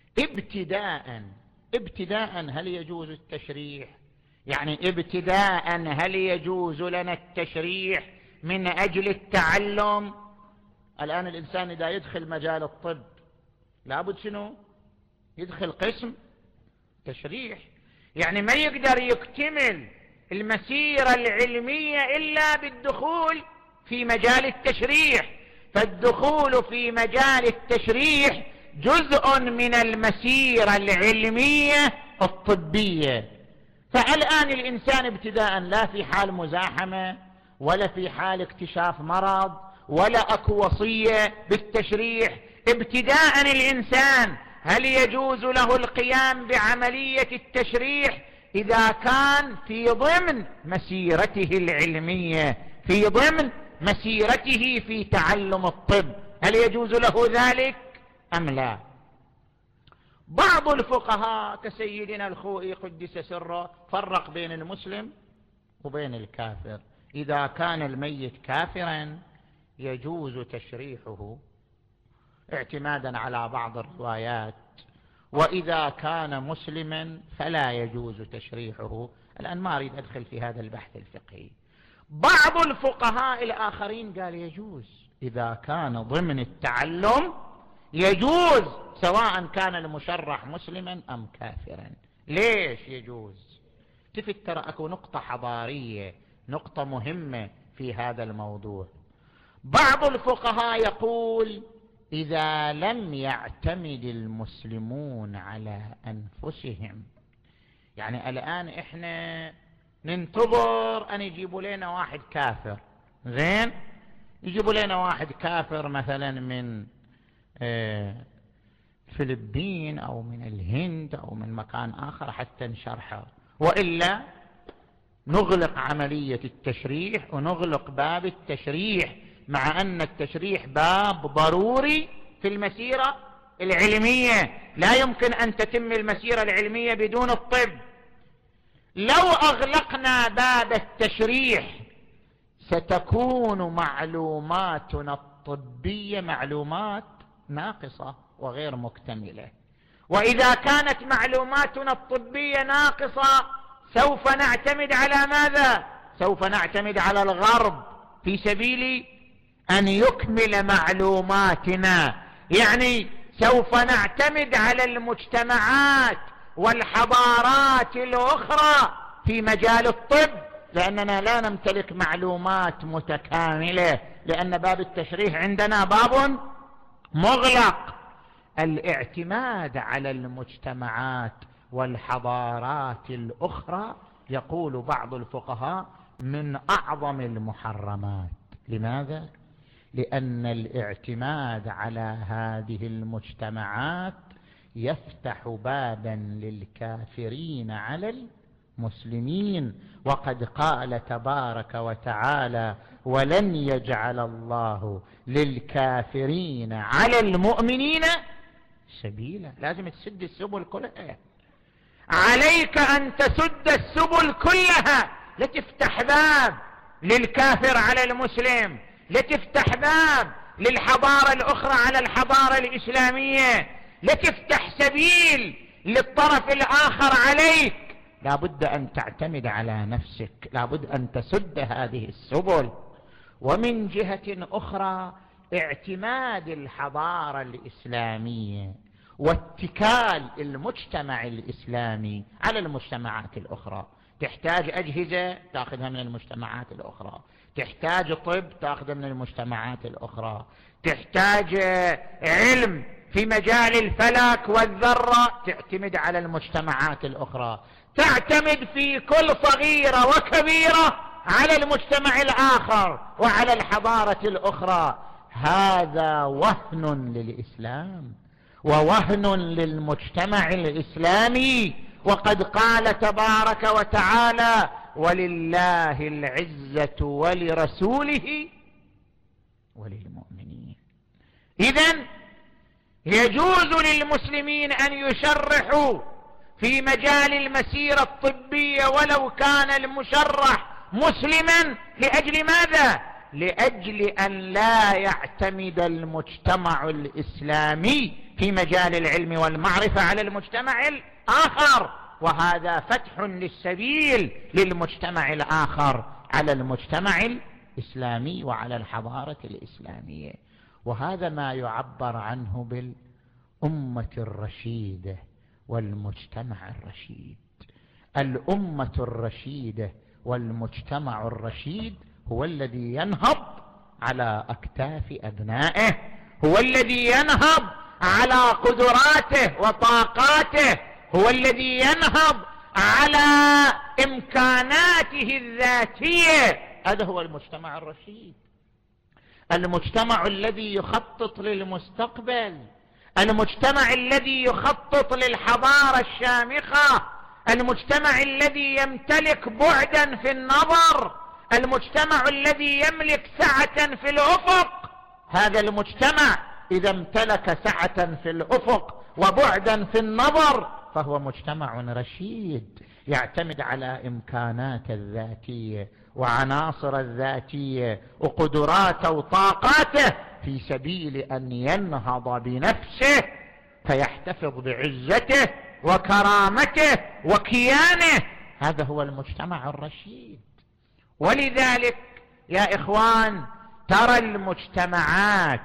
ابتداء هل يجوز التشريح؟ يعني ابتداء هل يجوز لنا التشريح من أجل التعلم؟ الآن الإنسان إذا يدخل مجال الطب لابد شنو؟ يدخل قسم تشريح، يعني ما يقدر يكتمل المسيرة العلمية إلا بالدخول في مجال التشريح. فالدخول في مجال التشريح جزء من المسيرة العلمية الطبية. فالآن الإنسان ابتداء لا في حال مزاحمة ولا في حال اكتشاف مرض ولا أكو وصية بالتشريح، ابتداء الإنسان هل يجوز له القيام بعملية التشريح إذا كان في ضمن مسيرته العلمية، في ضمن مسيرته في تعلم الطب، هل يجوز له ذلك أم لا؟ بعض الفقهاء كسيدنا الخوئي قدس سره فرق بين المسلم وبين الكافر. إذا كان الميت كافرا يجوز تشريحه اعتمادا على بعض الروايات، وإذا كان مسلما فلا يجوز تشريحه. الآن ما أريد أدخل في هذا البحث الفقهي. بعض الفقهاء الآخرين قال يجوز إذا كان ضمن التعلم، يجوز سواء كان المشرح مسلما أم كافرا. ليش يجوز؟ تفت ترى أكو نقطة حضارية، نقطة مهمة في هذا الموضوع. بعض الفقهاء يقول إذا لم يعتمد المسلمون على أنفسهم، يعني الآن إحنا ننتظر أن يجيبوا لنا واحد كافر، زين يجيبوا لنا واحد كافر مثلا من فلبين أو من الهند أو من مكان آخر حتى نشرحه، وإلا نغلق عملية التشريح ونغلق باب التشريح، مع أن التشريح باب ضروري في المسيرة العلمية، لا يمكن أن تتم المسيرة العلمية بدون الطب. لو أغلقنا باب التشريح ستكون معلوماتنا الطبية معلومات ناقصة وغير مكتملة، وإذا كانت معلوماتنا الطبية ناقصة سوف نعتمد على ماذا؟ سوف نعتمد على الغرب في سبيل أن يكمل معلوماتنا. يعني سوف نعتمد على المجتمعات والحضارات الأخرى في مجال الطب، لأننا لا نمتلك معلومات متكاملة، لأن باب التشريح عندنا باب مغلق. الاعتماد على المجتمعات والحضارات الأخرى يقول بعض الفقهاء من أعظم المحرمات. لماذا؟ لأن الاعتماد على هذه المجتمعات يفتح بابا للكافرين على المسلمين، وقد قال تبارك وتعالى: ولن يجعل الله للكافرين على المؤمنين سبيلا. لازم تسد السبل كلها، عليك أن تسد السبل كلها، لتفتح باب للكافر على المسلم، لتفتح باب للحضارة الأخرى على الحضارة الإسلامية، لتفتح سبيل للطرف الآخر عليك. لابد أن تعتمد على نفسك، لابد أن تسد هذه السبل. ومن جهة أخرى اعتماد الحضارة الإسلامية واتكال المجتمع الإسلامي على المجتمعات الأخرى، تحتاج أجهزة تأخذها من المجتمعات الأخرى، تحتاج طب تأخذها من المجتمعات الأخرى، تحتاج علم في مجال الفلك والذرة تعتمد على المجتمعات الأخرى، تعتمد في كل صغيرة وكبيرة على المجتمع الآخر وعلى الحضارة الأخرى. هذا وهن للإسلام ووهن للمجتمع الإسلامي، وقد قال تبارك وتعالى: ولله العزة ولرسوله وللمؤمنين. إذن يجوز للمسلمين أن يشرحوا في مجال المسيرة الطبية ولو كان المشرح مسلما. لأجل ماذا؟ لأجل أن لا يعتمد المجتمع الإسلامي في مجال العلم والمعرفة على المجتمع الآخر، وهذا فتح للسبيل للمجتمع الآخر على المجتمع الإسلامي وعلى الحضارة الإسلامية. وهذا ما يعبر عنه بالأمة الرشيدة والمجتمع الرشيد. الأمة الرشيدة والمجتمع الرشيد هو الذي ينهض على أكتاف أبنائه، هو الذي ينهض على قدراته وطاقاته، هو الذي ينهض على إمكاناته الذاتية. هذا هو المجتمع الرشيد، المجتمع الذي يخطط للمستقبل، المجتمع الذي يخطط للحضارة الشامخة، المجتمع الذي يمتلك بعدا في النظر، المجتمع الذي يملك سعة في الأفق. هذا المجتمع إذا امتلك سعة في الأفق وبعدا في النظر فهو مجتمع رشيد، يعتمد على إمكاناته الذاتية وعناصر الذاتية وقدراته وطاقاته في سبيل أن ينهض بنفسه فيحتفظ بعزته وكرامته وكيانه. هذا هو المجتمع الرشيد. ولذلك يا إخوان ترى المجتمعات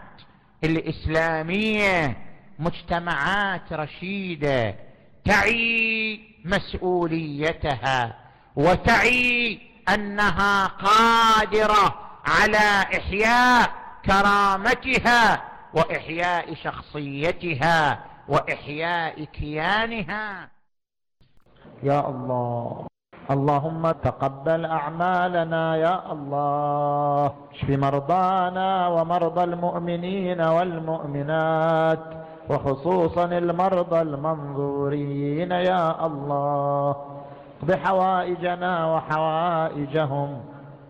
الإسلامية مجتمعات رشيدة تعي مسؤوليتها وتعي أنها قادرة على إحياء كرامتها وإحياء شخصيتها وإحياء كيانها. يا الله، اللهم تقبل أعمالنا يا الله، اشف مرضانا ومرضى المؤمنين والمؤمنات وخصوصا المرضى المنظورين يا الله، بحوائجنا وحوائجهم.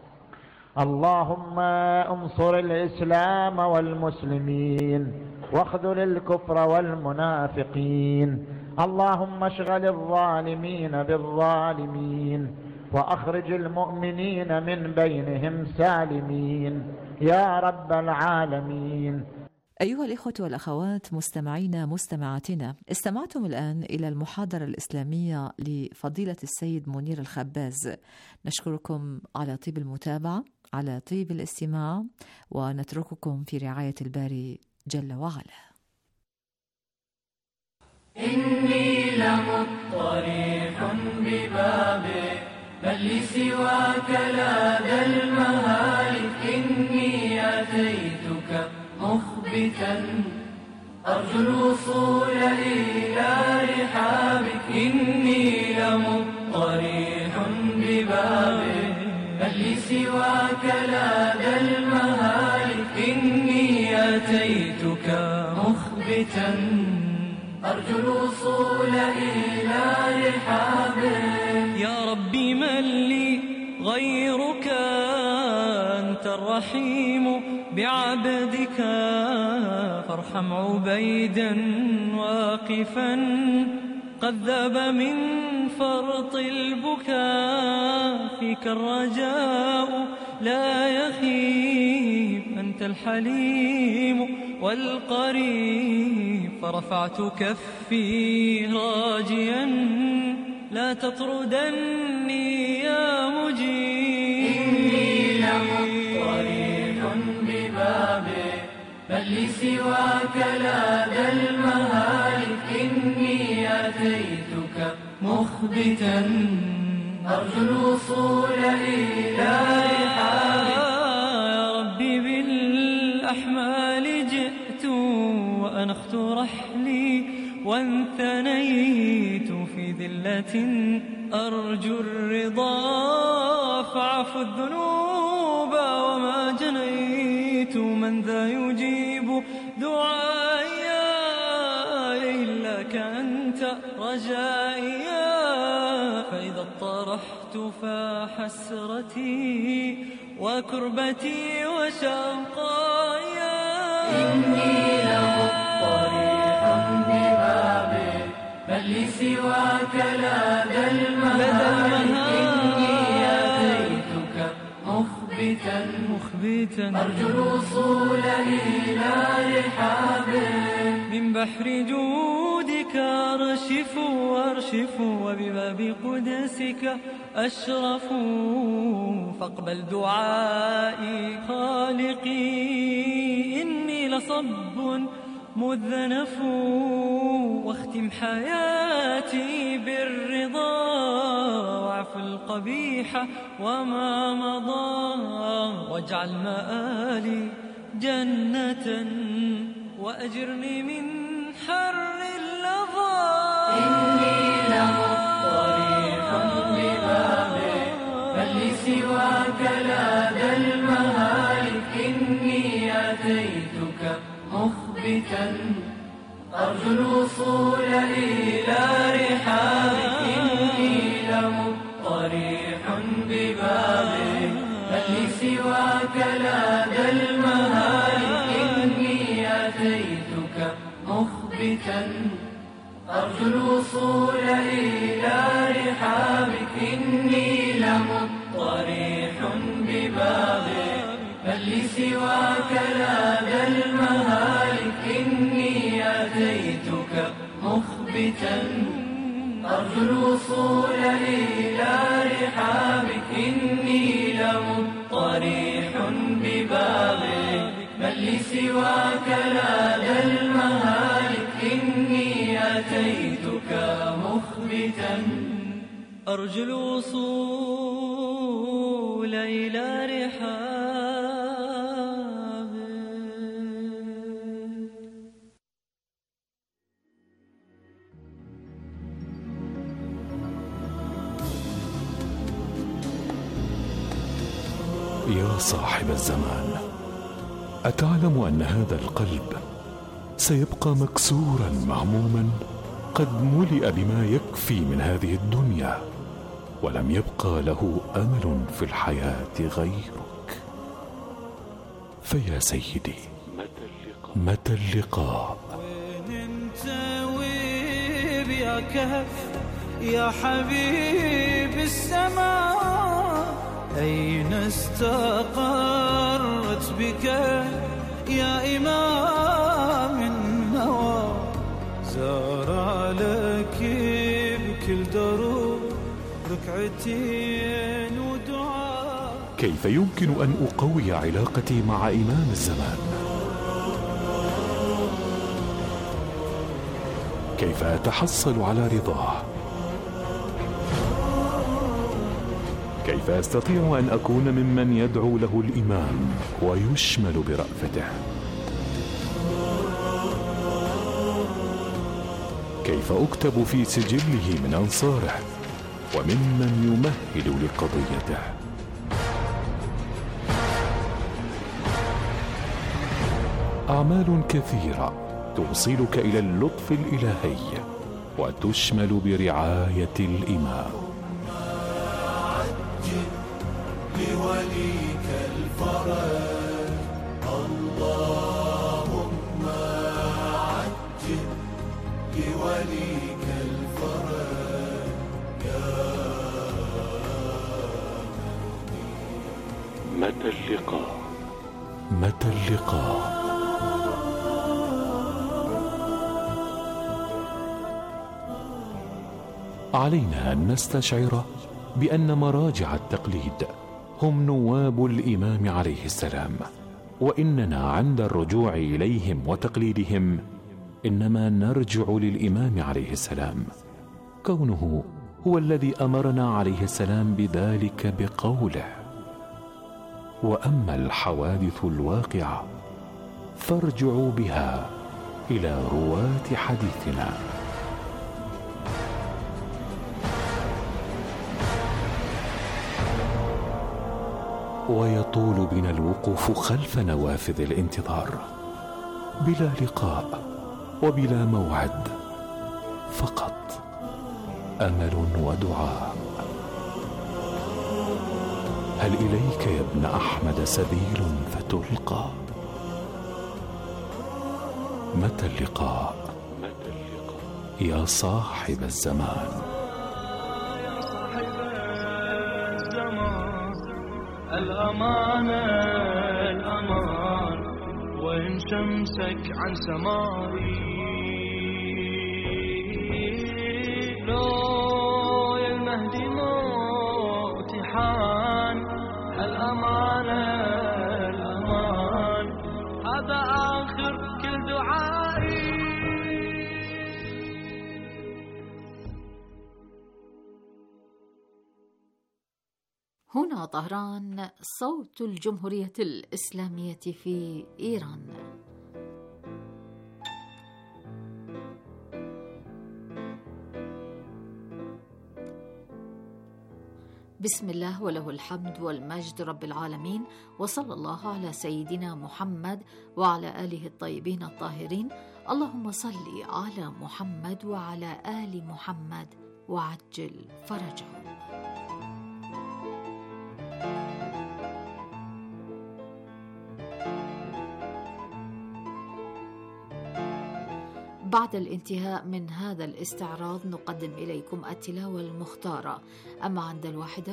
اللهم انصر الإسلام والمسلمين واخذل الكفر والمنافقين. اللهم اشغل الظالمين بالظالمين واخرج المؤمنين من بينهم سالمين يا رب العالمين. أيها الإخوة والأخوات مستمعينا مستمعاتنا، استمعتم الآن إلى المحاضرة الإسلامية لفضيلة السيد منير الخباز. نشكركم على طيب المتابعة، على طيب الاستماع، ونترككم في رعاية الباري جل وعلا. إني لمضطرح ببابه بل لسواك لا ذا المهالك. إني أتيتك مخبتا أرجو الوصول إلى رحابك. إني لمضطرح ببابك بل لسواك لا ذا المهالك. إني أتيتك مخبتا أرجو الوصول إلى رحابك. يا ربي من لي غيرك أنت الرحيم بعبدك، فارحم عبيدا واقفا قد ذاب من فرط البكاء. فيك الرجاء لا يخيب، أنت الحليم والقريب. فرفعت كفي راجيا لا تطردني يا مجيب. إني لمضطرح ببابك بل لسواك لا ذا المهالك. إني أتيتك مخبتا أرجو الوصول إلى رحابك. يا ربي بالأحمال جئت وأنخت رحلي وانثنيت في ذلة أرجو الرضا. فاعف الذنوب وما جنيت، من ذا يجيب دعائي إلاك أنت رجائي. فإذا اضطرحت فحسرتي وكربتي وشقاي. إني لمضطرح ببابك بل لسواك لا ذا المهالك. إني أتيتك مخبتا أرجو الوصول إلى رحابك. من بحر جودك أرشف وأرشف وبباب قدسك أشرف. فاقبل دعائي خالقي، إني لصب مذنف. واختم حياتي بالرضا واعف القبيح وما مضى. واجعل مآلي جنة وأجرني من حر اللظى. إني لمضطرح ببابك بل لسواك لا ذا المهالك. إني أتيتك مخبتا أرجو الوصول إلى رحابك. إني لمضطرح ببابك بل لسواك لا ذا المهالك. إني أتيتك مخبتا أرجو الوصول إلى رحابك. إني لمضطرح ببابك بل لسواك لا ذا المهالك. إني أتيتك مخبتا أرجو الوصول إلى رحابك. إني لمضطرح ببابك بل لسواك لا ذا المهالك. إني أتيتك مخبتا أرجو الوصول إلى رحابك. يا صاحب الزمان، أتعلم أن هذا القلب سيبقى مكسورا مهموما قد ملئ بما يكفي من هذه الدنيا، ولم يبقى له أمل في الحياة غيرك. فيا سيدي، متى اللقاء؟ وين انت ويب يا كهف يا حبيب السماء؟ أين استقرت بك يا إمام النوى؟ زار لك بكل دروب ركعتين ودعاء. كيف يمكن أن أقوي علاقتي مع إمام الزمان؟ كيف أتحصل على رضاه؟ كيف أستطيع أن أكون ممن يدعو له الإمام ويشمل برأفته؟ كيف أكتب في سجله من أنصاره وممن يمهد لقضيته؟ أعمال كثيرة توصلك إلى اللطف الإلهي وتشمل برعاية الإمام. لوليك الفرج اللهم عجل لوليك الفرج يا متى اللقاء؟ متى اللقاء؟ علينا أن نستشعر بأن مراجع التقليد هم نواب الإمام عليه السلام، وإننا عند الرجوع إليهم وتقليدهم إنما نرجع للإمام عليه السلام، كونه هو الذي أمرنا عليه السلام بذلك بقوله: وأما الحوادث الواقعة فارجعوا بها إلى رواة حديثنا. ويطول بنا الوقوف خلف نوافذ الانتظار بلا لقاء وبلا موعد، فقط أمل ودعاء. هل إليك يا ابن أحمد سبيل فتلقى؟ متى اللقاء يا صاحب الزمان؟ الأمان الأمان وإن شمسك عن سمائي لو يا المهدي موتحان. الأمان الأمان هذا آخر كل دعائي. هنا طهران، صوت الجمهورية الإسلامية في إيران. بسم الله وله الحمد والمجد رب العالمين، وصلى الله على سيدنا محمد وعلى آله الطيبين الطاهرين. اللهم صل على محمد وعلى آل محمد وعجل فرجهم. بعد الانتهاء من هذا الاستعراض نقدم إليكم التلاوة المختارة. أما عند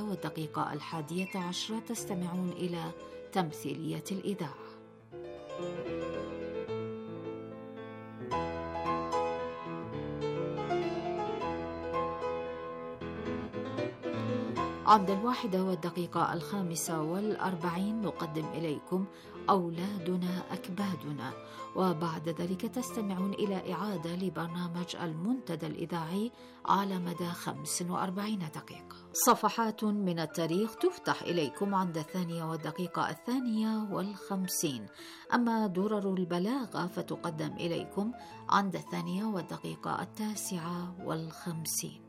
1:11 تستمعون إلى تمثيلية الإذاعة. عند 1:45 نقدم إليكم أولادنا أكبادنا، وبعد ذلك تستمعون إلى إعادة لبرنامج المنتدى الإذاعي على مدى 45 دقيقة. صفحات من التاريخ تفتح إليكم عند 2:52. أما درر البلاغة فتقدم إليكم عند 2:59.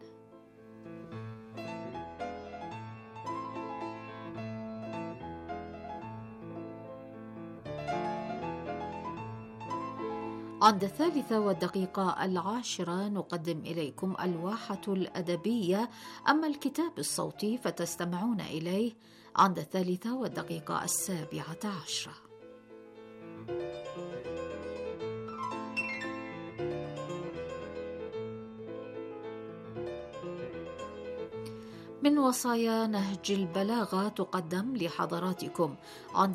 عند 3:10 نقدم إليكم الواحة الأدبية. أما الكتاب الصوتي فتستمعون إليه عند 3:17. من وصايا نهج البلاغة تقدم لحضراتكم عند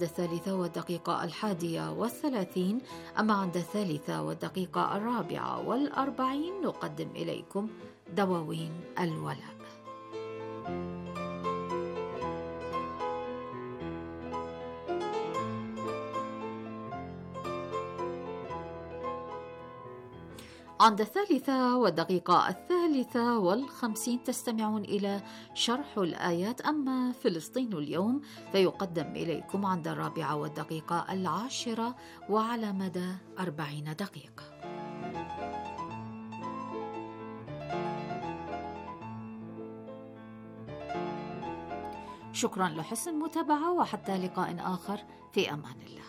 3:31. أما عند 3:44 نقدم إليكم دواوين الولاء. عند 3:53 تستمعون إلى شرح الآيات. أما فلسطين اليوم فيقدم إليكم عند 4:10 وعلى مدى 40 دقيقة. شكرا لحسن المتابعة، وحتى لقاء آخر، في أمان الله.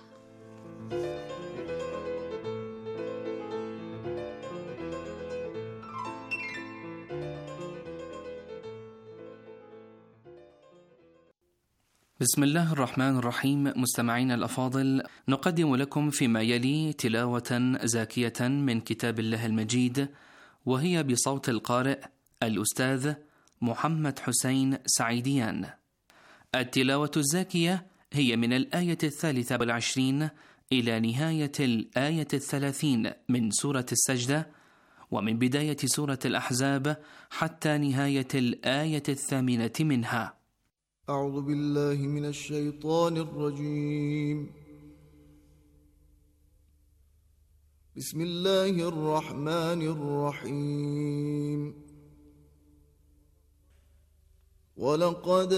بسم الله الرحمن الرحيم. مستمعين الأفاضل، نقدم لكم فيما يلي تلاوة زاكية من كتاب الله المجيد، وهي بصوت القارئ الأستاذ محمد حسين سعيديان. التلاوة الزاكية هي من الآية 23 إلى نهاية الآية 30 من سورة السجدة، ومن بداية سورة الأحزاب حتى نهاية الآية 8 منها. أعوذ بالله من الشيطان الرجيم. بسم الله الرحمن الرحيم. ولقد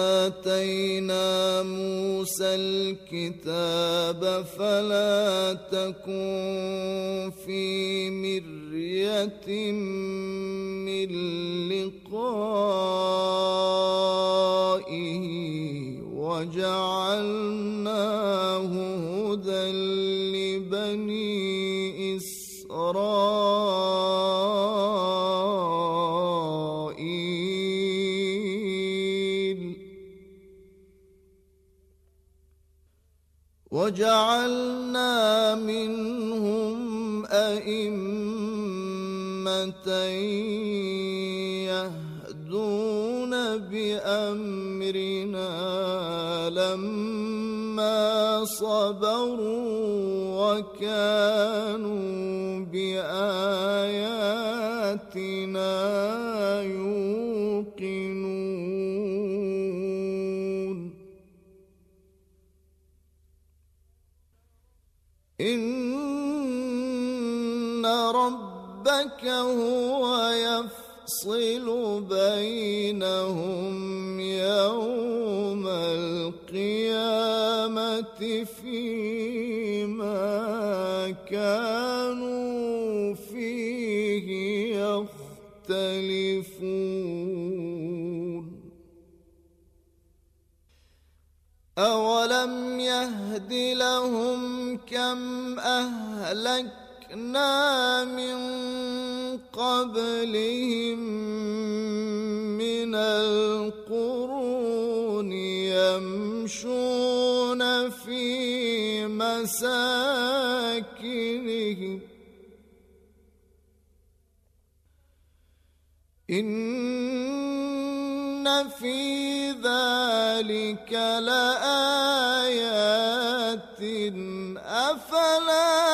آتينا موسى الكتاب فلا تكن في مرية من لقائه وجعلناه هدى لبني إسرائيل وجعلنا منهم أئمة يهدون بأمرنا لما صبروا وكانوا بآياتنا يوقنون. إن ربك هو يفصل بينهم يوم القيامة فيما كانوا فيه يختلفون. أولم يهد لهم كم أهلكنا من قبلهم من القرون يمشون في مساكنهم إن في ذلك لآيات أفلا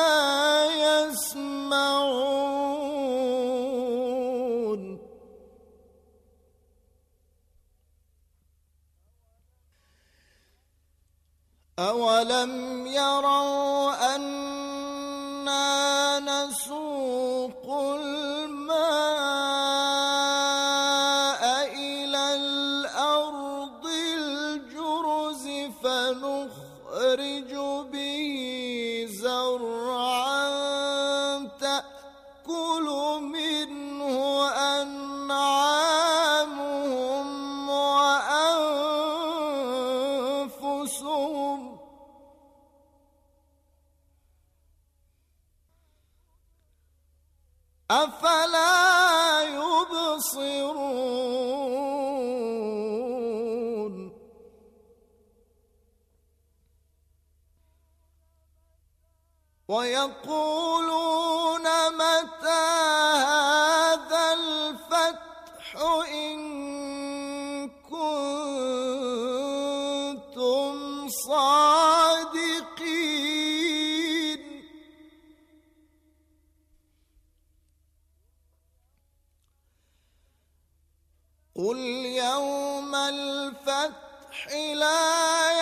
يسمعون. أولم يروا أنا نسوق الماء إلى الأرض الجرز فنخرج به زرعا تأكل منه أنعامهم وأنفسهم أفلا يبصرون. ويقولون متى هذا الفتح إن كنتم صادقين. قل يوم الفتح لا